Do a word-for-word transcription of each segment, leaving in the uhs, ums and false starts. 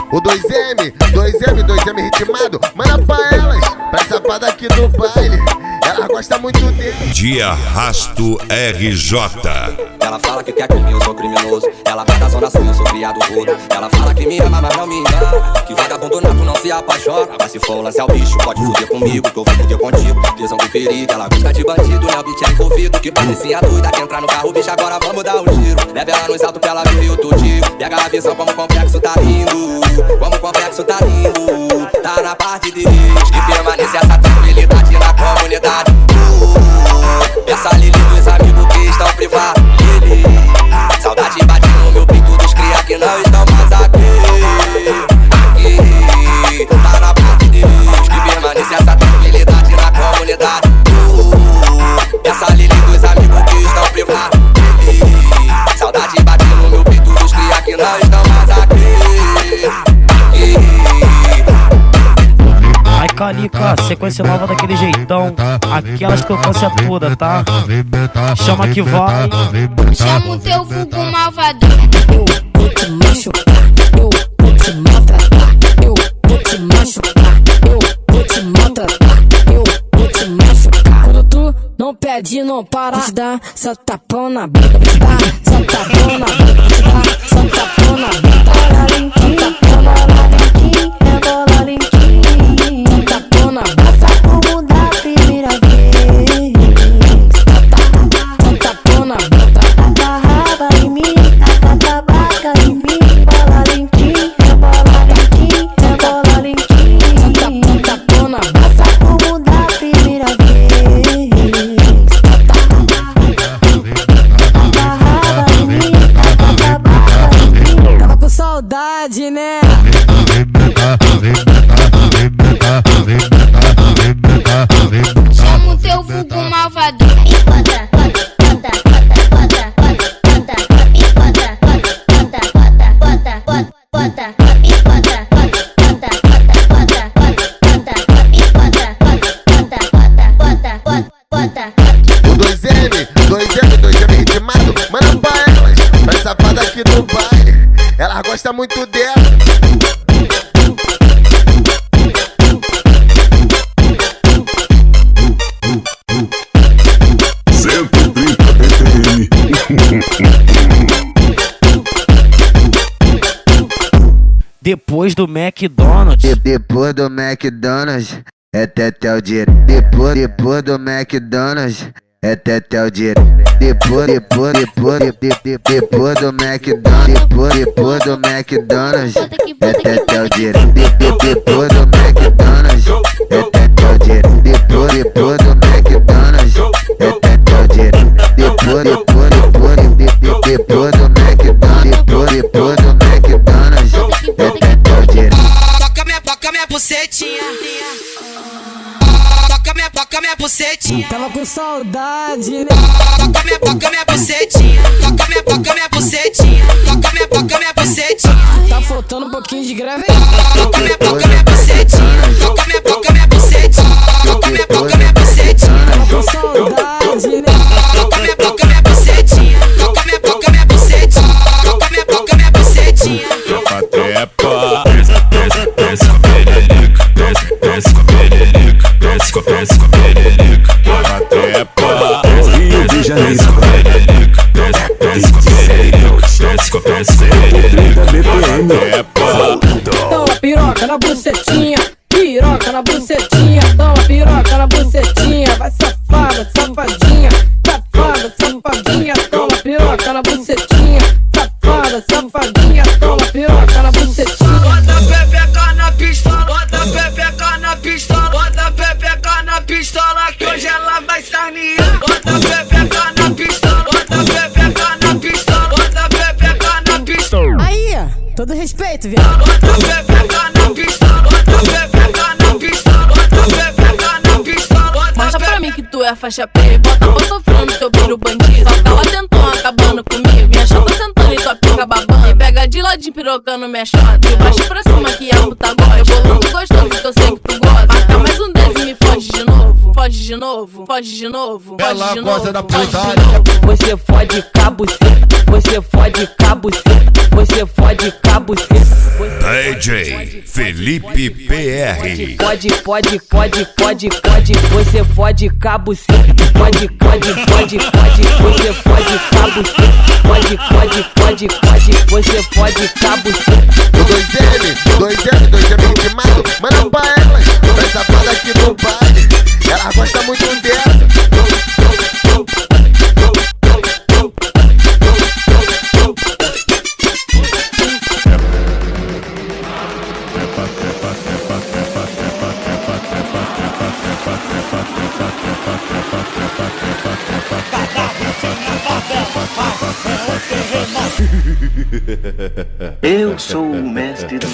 O dois M, dois M, dois M ritmado. Manda pra elas, pra safada aqui do baile. Ela gosta muito dele. De Arrasto R J. Ela fala que quer que eu sou criminoso. Ela vai da zona sul, eu sou criado rodo. Ela fala que me ama, mas não me engana. Que vagabundo nato não se apaixona. Mas se for o lance ao bicho, pode fuder comigo, que eu vou fuder contigo. Tesão com perigo, ela gosta de bandido, né? O beat é envolvido. Que parecia doida que entrar no carro, bicho, agora vamos dar um tiro. Leve ela nos altos pra ela ver o tudinho. Pega a visão como o complexo tá lindo. Como o complexo tá lindo. Tá na parte de Deus. Que permanece essa tranquilidade na comunidade. Essa Lili dos amigos que estão privados. Lili, saudade bate no meu peito dos cria que não estão mais aqui. Aqui, tá na parte de Deus. Que permanece essa tranquilidade na comunidade. Essa Lili dos amigos que estão privados. Lili, saudade bate no meu peito dos cria que não estão mais aqui. Aqui. Ai, Calica, sequência nova daquele jeitão. Aquelas que eu canso é toda, tá? Chama que vai. Chama o teu vulgo malvadão. Eu vou te machucar, eu vou te maltratar. Eu vou te machucar, eu vou te maltratar. Eu vou te machucar. Quando tu não pede, não para, te dá só tapão na boca, te dá só tapão na boca, te dá só tapão na boca. Bola lentinho, bola lentinho, é bola lentinho. Tapão na boca, como da primeira vez. Só tapão na boca, agarrava em mim, tabaca em mim. Bola lentinho, é bola lentinho, é bola lentinho. Tapão na boca, como da primeira vez. Agarrava em mim, tabaca em mim. Tava com saudade, né? Chama o teu vulgo malvadão. Bota, bota, bota, bota, bota, bota, bota, bota, bota, bota, bota, bota, bota, bota. O dois M, dois M, dois M ritmado. Manda pra elas, pra safada aqui do baile. Ela gosta muito dela. Depois do McDonald's. De- Depois do McDonald's é tetel direto. Depois, depois do McDonald's é tetel direto. Depois, depois, depois, de- de- de- depois do McDonald's. Depois, depois do McDonald's é tetel direto. De- de- Depois do McDonald's é tetel direto. Depois, depois do McDonald's é tetel direto. Depois, depois, depois, de- de- de- depois do McDonald's. Depois, depois do McDonald's é tetel direto. Toca minha, toca minha bucetinha. Toca minha, toca minha bucetinha. Tava com saudade, né? Toca minha, toca minha bucetinha. Toca minha, toca minha bucetinha. Toca minha, toca minha bucetinha. Tá faltando um pouquinho de greve. Toca minha, toca minha bucetinha. Toca minha, toca minha bucetinha. Toca minha, toca minha bucetinha. Tava com saudade, né? Toca minha, toca minha bucetinha. Toca minha, toca minha bucetinha. Toca minha, toca minha bucetinha. Tropa trepa. Desce, desce com a pererica. Desce, desce com a pererica. Desce com, desce com a pererica. Tropa trepa. Rio de Janeiro. Desce com a pererica. Desce, desce com a pererica. Desce com, desce com a pererica. Tropa trepa. Toma piroca na bucetinha, piroca na bucetinha. Toma piroca na bucetinha, vai safada, safadinha. Safada, safadinha, toma piroca na bucetinha. Safada, safadinha, toma piroca na bucetinha. Bota a pepeca na pistola, bota a pepeca na pistola, bota a pepeca na pistola que hoje ela vai sarnear. Bota a pepeca na pistola, bota a pepeca na pistola, bota a pepeca na pistola. Aí, todo respeito, viado. Bota a pepeca na pistola, bota a pepeca na pistola, bota a pepeca na pistola. Mostra pra mim que tu é faixa preta. Bota pra sofrendo teu filho bandido. Só tá lá tentando acabando comigo. Minha chata sentando e tua pica babando. Me pega de ladinho pirocando minha chota. De baixo pra cima que a puta gosta. Eu bolando gostoso que eu sei que tu gosta. Marca mais um dez e me foge de novo. Pode de novo, pode de novo, pode Ela de gosta novo, da pode de putaria. novo. Você fode cabuceta, você fode cabuceta, você fode cabuceta. D J Felipe P R. Pode, pode, pode, pode, pode, você fode cabuceta. Pode, pode, pode, pode, você fode cabuceta. Pode, pode, pode, pode, você fode cabuceta. O dois M, dois M, dois M ritmado, manda pra elas, vai safada aqui no baile. Ela gosta muito dessa. Eu sou o mestre do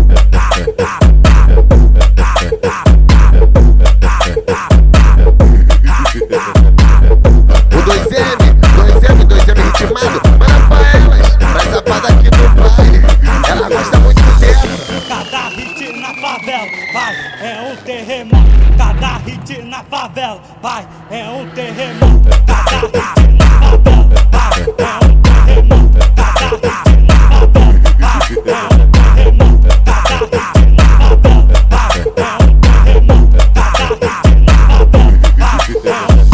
O dois M, dois M, dois M ritmado, manda pra elas, vai safada aqui no baile. Ela gosta muito dessa. Cada hit na favela, vai, é um terremoto. Cada hit na favela, vai, é um terremoto. Cada hit na favela, vai, é um terremoto. Cada hit na favela, vai, é um terremoto. Cada hit na favela, vai, é um terremoto. Cada hit na favela, vai, é um terremoto.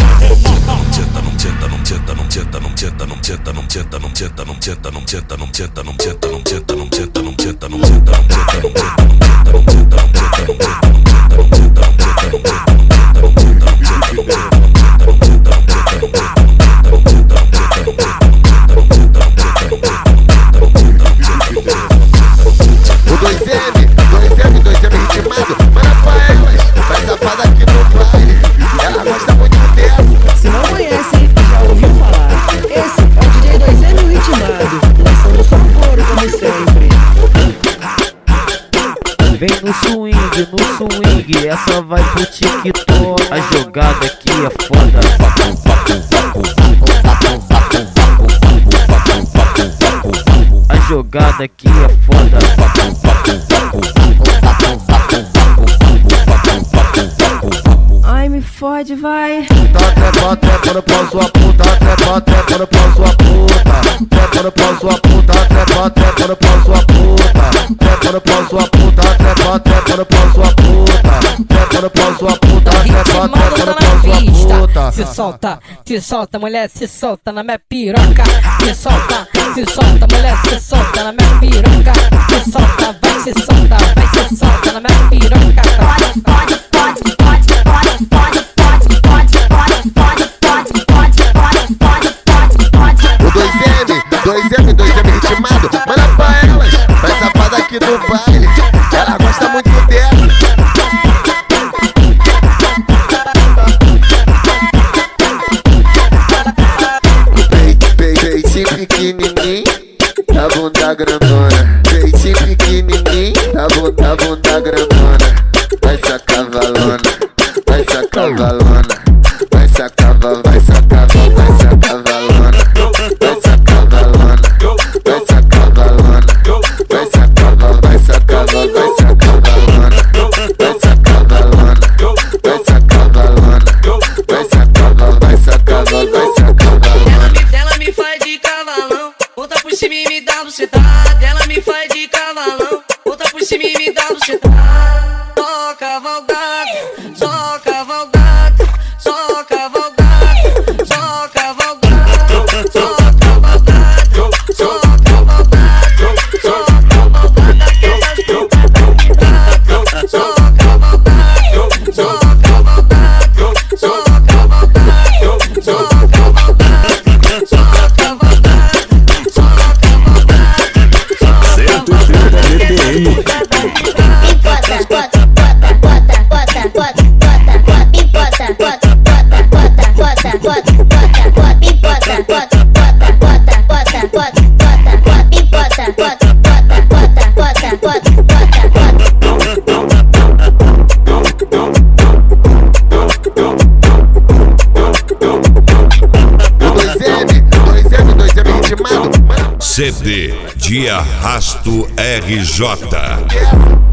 O dois M, dois M, dois M ritmado, manda pra elas, vai safada aqui no baile. Ela gosta muito dessa. Se não conhece, já ouviu falar. Esse é o D J dois M ritmado, lançando só couro como sempre. Vem no swing, no swing, essa vai pro TikTok. A jogada aqui é foda. A jogada aqui é foda. Ai, me fode, vai. Tá trepa, trepa no pau sua puta, trepa, trepa no pau sua puta. Trepa no pau sua puta, trepa, trepa no pau sua puta. Trepa no pau sua puta, trepa, trepa no pau sua puta. Trepa no pau sua puta, trepa, trepa no pau sua puta. Se solta, se solta, mulher, se solta na minha piroca. Se solta, se solta, mulher, se solta na minha piroca. Se solta, vai, se solta, vai, se solta na minha piroca. Pode, pode, pode, pode, pode, pode, pode, pode, pode, pode, pode, pode, pode, pode, pode, pode. O dois M, dois M, dois M ritmado, manda pra elas, vai safada aqui no baile. Ela gosta muito dessa. Peitinho pequenininho, a bunda grandona. Peitinho pequenininho, a bunda, a bunda grandona. Vai sacar valona, vai sacar valona. Vai sacar, vai sacar, vai sacar valona. Vai sacar valona, vai sacar valona. Vai sacar, vai sacar, vai sacar valona. Vai sacar valona, vai sacar valona. Vai sacar, vai sacar, vai sacar valona. Ela me faz de cavalão, volta por cima e me dá bucetada. Ela me faz de cavalão, volta por cima e me dá bucetada. Só cavalgada, só cavalgada, só cavalgada, só cavalgada, só cavalgada, só cavalgada, só cavalgada que essas putas tão pintadas. Só cavalgada, só cavalgada, só cavalgada, só cavalgada, só cavalgada, só cavalgada. cento e trinta B P M. C D de Arrasto R J.